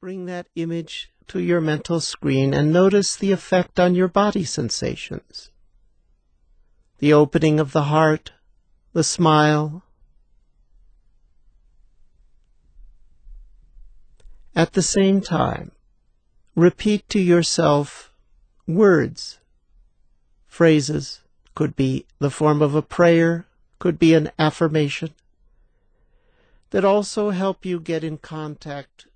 Bring that image to your mental screen and notice the effect on your body sensations. The opening of the heart, the smile. At the same time, repeat to yourself words, phrases, could be the form of a prayer, could be an affirmation, that also help you get in contact